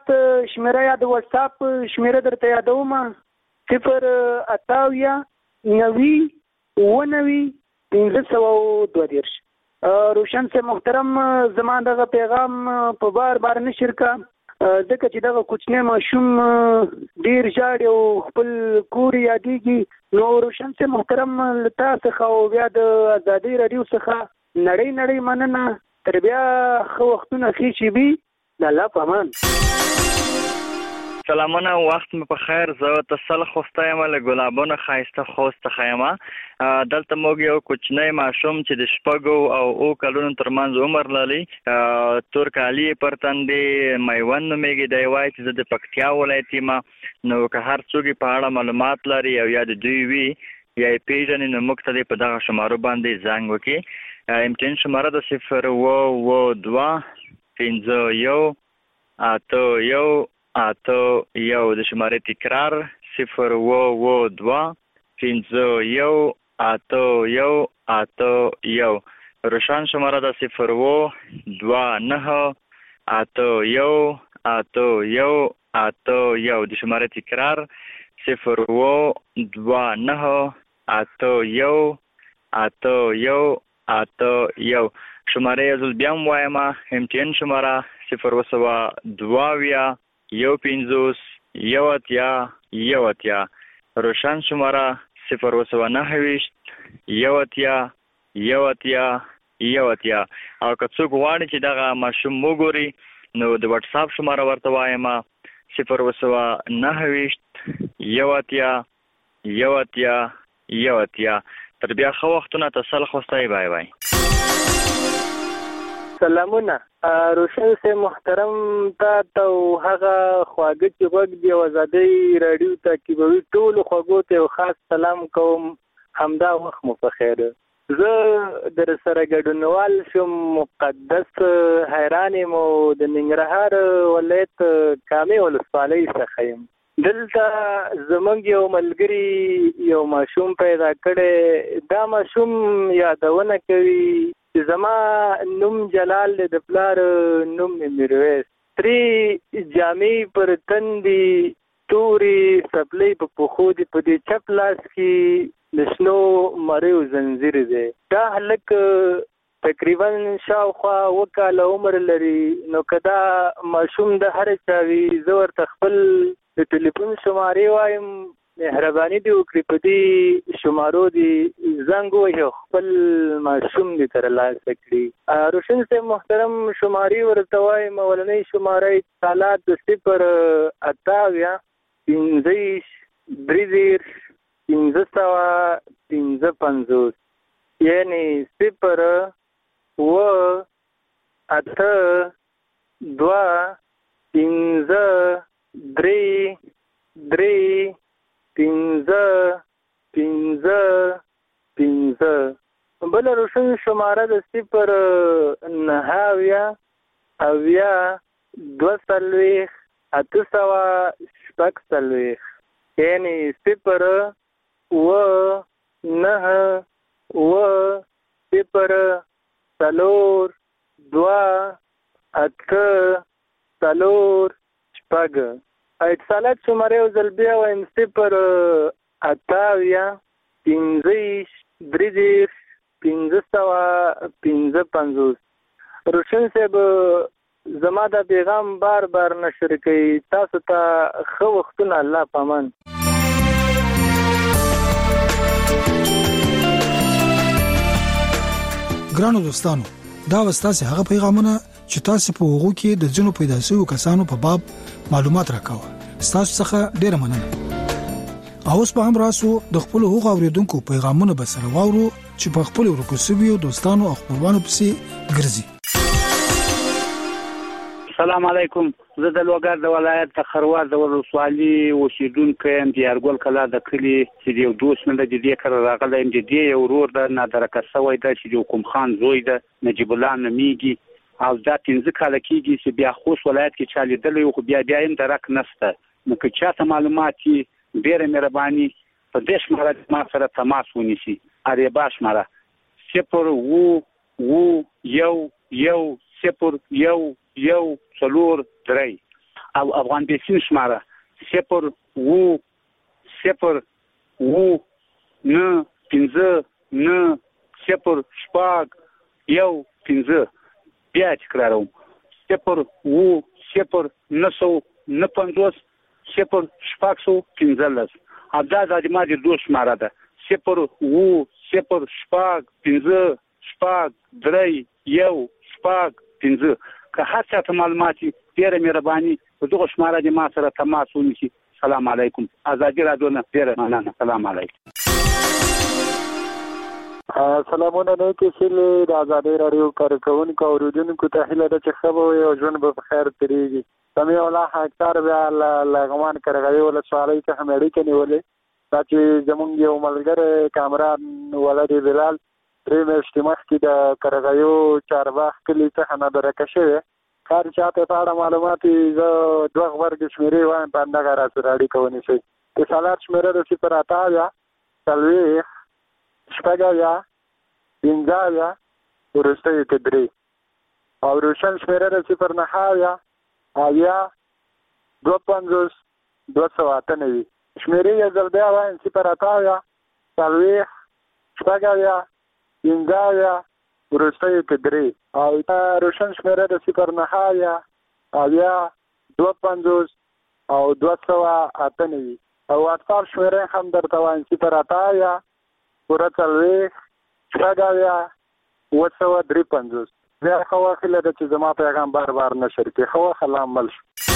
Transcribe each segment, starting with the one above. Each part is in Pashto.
وخت شمیره یا د واتساپ شمیره درته یادوم 09890 روشن سے محترم زمان دغه پیغام په بار نشر کا ځکه چې دغه کوچنی ماشوم ډیر ژاړي او خپل کور یادېږي نو روشن سے محترم لتا څخه او بیا د ازادي رادیو څخه نړۍ مننه تر بیا خو وختونه ښې شي وي د الله په امان. سلامونه وخت مې په خیر زه تسل خوسته یم له ګلابونو ښایسته خوست څخه یم دلته موږ یو کوچنی ماشوم چې د 6 او 9 کلونو ترمنځ عمر لري تور کالي پر تندې میوند نومیږي دی وایي چې زه د پکتیا ولایت یم نو که هر څوک په اړه معلومات لري او یا د دوی وي یا یې پیژني نو موږ ته په دغه شمارو باندې زنګ وکړي. امتحان شماره د 02251 8 د شمارې تکرار 02251 روشن شماره د 02981 د شمارې تکرار 02981 شماره یزل بیا وایم امتحان شماره 022 150 روشن شماره 029 او که څوک غواړي چې دغه ماشوم وګوري نو د واتس اپ شماره ورته وایم 029 تر بیا خو وختونه تسل خوستای بای. سلامونه روشن سے محترم تا هغه خواږه چې وګ دی آزادي رادیو ته کې به ټول خواږو ته خاص سلام کوم همدا وخت مو په خیر زه در سره ګډونوال شم مقدس حیران مو د ننګرهار ولایت کامې ولسوالۍ څخه یم دلته زمونږ یو ملګری یو ماشوم پیدا کړی دا ماشوم یادونه کوي چې زما نوم جلال د پلار نوم میرویس 3 جامې پر تندي توري سپلې په پخو دي په دې چپ لاس کې د شنو مریو زنجیر دی دا هلک تقریبا شاوخوا 2 کاله عمر لري نو کدا ماشوم د هر چاوي زور تخپل د ټلیفون شمارې وایم مهرباني دی وکړئ په دې شمارو دی زنګ وهي خپل ماشوم دې تر لاسه کړي. روشن سے محترم شمارې ورته وایم اولنۍ شماره سالات 058 یعنی 082 بل روشن شماره د 0 یعنی 0 اتصالات شماره او زلبیا وایم 058 روشن صاحب زما دا پیغام بار نشر کوي تاسو ته خو وختونه الله پامان. ګرانو دوستانو دا وستاسو هغه پیغامونه چې تاسو په وګړو کې د جنو پیدا شوی کسانو په باب معلومات راکاوه تاسو څخه ډیره مننه. اوس په هم راسو د خپل حقوق اوریدونکو پیغامونه به سره واورو چې په خپل ورکوسوي دوستانو او خپلوانو پسې ګرځي. السلام علیکم زه د لوګر د ولایت د خروار د ولسوالۍ اوسیدونکو یم د یارګل کلا د کلی چې یو دوست مې د دې کار راغلی یم د دې یو ورور د نادرکه سوی د چې کوم خان زوی د نجیب الله نمیږي او دا 15 کال کېږي چې بیا خوست ولایت کې چالي دلې خو بیا هم درک نشته نو که چاته معلومات ډېر مهرباني په دې شماره ما سره تماس ونیسي اره باش مره 0 1 1 0 1 3 او افغان بیسین شماره 0 و 0 و 9 15 9 0 شپږ 1 15 بیا تکراروم 0 و 0 9 50 0 شپږ 15 دا د ما د دوه شماره ده 0 و 0 شپږ 15 شپږ 3 1 شپږ 15 که هر څه ته معلومات ډیره مهرباني په دغه شماره د ما سره تماس ونیسي. سلام علیکم. ازادي رادیو نه ډیره مننه. سلام علیکم. سلامونه نه کې د ازادي رادیو کارکونکو اوریدونکو ته هیله ده چې خبر او ژوند به بخیر تیریږي. سمي الله اکثر بیا لغمان کرغوي ول سوالای ته هم اړیکه نیولې دا چې زمونږ یو ملګری کامران ولادي بلال دریم اجتماع کې د کرغوي چارباغ کلی څخه نه درکه شوی کار چاته په اړه معلومات زه دوه ورګ شمیرې وایم په اندغه راځي اړیکه ونیسي د سالار شمیره د صفر اتاویا تلوي شپږاویا پنځاویا ورسته تدری او روشن شمیره د صفر نهاویا اویا 250 298 شمیرې یې ځل بیا وایم صفر اتاویا تلوي شپږاویا پنځاویا ورسته تدری او روشن شمیره د صفر نهاویا اویا 250 او 298 او واتساپ شمیره هم درته وایم صفر اتاویا ورتلوي شپږاویا 253 بیا خو خله د چې زما پیغام بار نشر کې خو خلام مل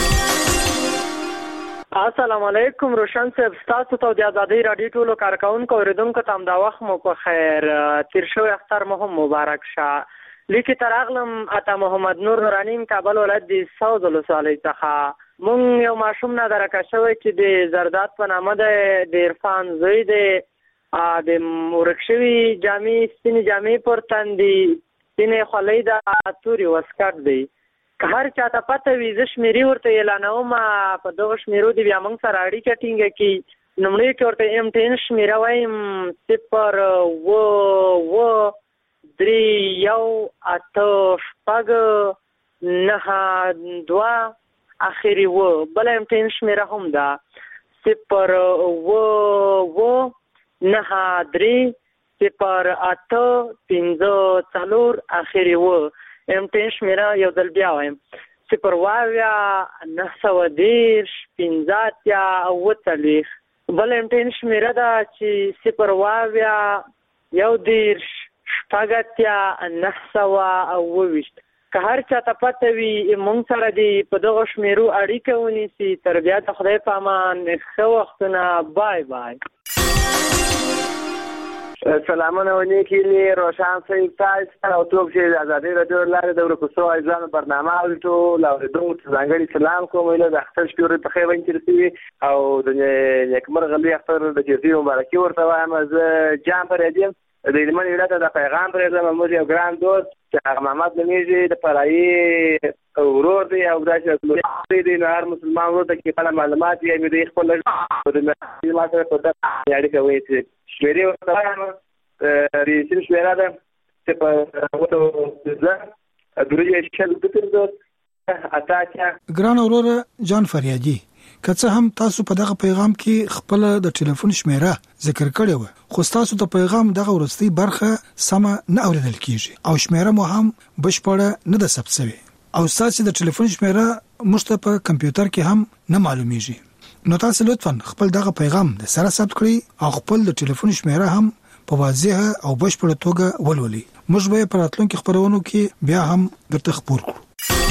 السلام علیکم روشن صاحب تاسو ته د ازادي رادیو ټولو کارکونکو اوریدونکو ته د وخت مو په خیر تیر شوی اختر مو هم مبارک شه لیکي تر اغلم اته محمد نور نورانیم کابل ولایت د ساوز ولسوالۍ څخه مونږ یو ماشوم نه درکه شوی چې د زرداد په نامه د عرفان زوی د ورکشوي جامې سپینې جامې پر تندي سینې خولۍ د توري وسکټ دی که هر چاته پته وي زه شمیرې ورته اعلانوم په دغه شمیرو د بیا موږ سره اړیکه ټینګه کړي لومړی کې ورته ایم ټین شمیره وایم 0 و 3 1 8 شپږ 9 2 اخري و بل ایم ټین شمیره هم ده 0 و 9 3 0 8 5 4 اخري و ام ټین شمیره یو ځل بیا وایم 0 واویا 910 15 او 40 بل ام ټین شمیره ده چې 0 واویا 11 شپږ 900 او 20 که هر چاته پته وي مونږ سره دی په دغه شمیرو اړیکه ونیسي تر بیا د خدای په امان ښه وختونه بای بای. سلامونه ونیکي روشن صاحب تاسو او ټول چې د ازادي رادیو لاره د ورکوسو ایزان برنامه او ټول اوریدونکو ته ځانګړي سلام کوم له د اختر شپږ په خیر ونچرسي او د نیکمرغه لوی اختر د چیرته مبارکي ورته وایم زه جام پر دې د ایمان ولادت د پیغام پر د محمود یو ګران دوست چې هغه محمد نمیږي د پرای ورور دی او د چې د هر مسلمان ورور ته کې خپل معلومات یې د خپل د معلوماتو په دغه اړیکه وایي چې شمیرې ورته وایم ریسین شمیره ده چې په وته ځه درې شل د اتاچا ګران اورور جان فریادي که څه هم تاسو په دغه پیغام کې خپل د ټلیفون شمیره ذکر کړی و خو تاسو د پیغام دغه ورستي برخه سم نه اوریدل کیږي او شمیره مو هم بشپړه نه ده ثبت شوی او تاسو د ټلیفون شمیره مشته په کمپیوټر کې هم نه معلومیږي نو تاسو لطفا خپل دغه پیغام د سره ثبت کړئ او خپل د ټلیفون شمیره هم په واضحه او بشپړه توګه ولولئ موږ به په راتلونکي خبرونو کې بیا هم درته خبر کړو.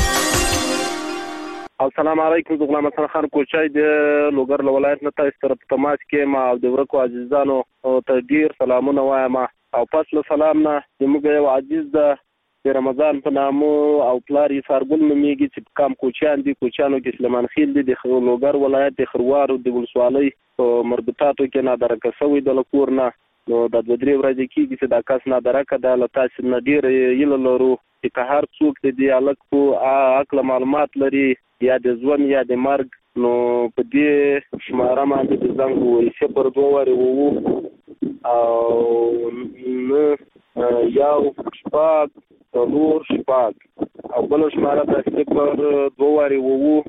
السلام علیکم د غلام حسن خان کوچای د لوګر ولایت نه تاسو سره په تماس کې ما د ورکو عزیزانو ته ډیر سلامونه وایم او پس له سلام نه زموږ یو عزیز د رمضان په نامو او پلاری سارګل نومیږي چې کام کوچیان دي کوچیانو کې سلیمان خیل دي د لوګر ولایت د خروار د ولسوالۍ په مربوطاتو کې نه درکه سوی د لکور نه نو د دوه ورځې کېږي چې دا کس نه درکه د لتاس نه ډیر یل لرو چې هر څوک د الګ په عقل معلومات لري یا د ځوان یا د مرګ نو په دې شماره باندې د زنګ وې صفر 2 وری وو او نو یو شپږ څلور شپږ او بل شماره د صفر 2 وری وو